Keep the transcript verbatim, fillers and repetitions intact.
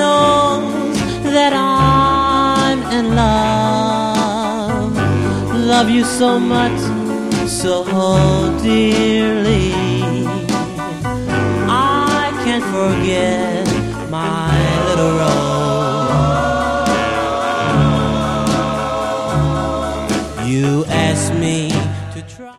knows that I'm in love. Love you so much, so dearly. I can't forget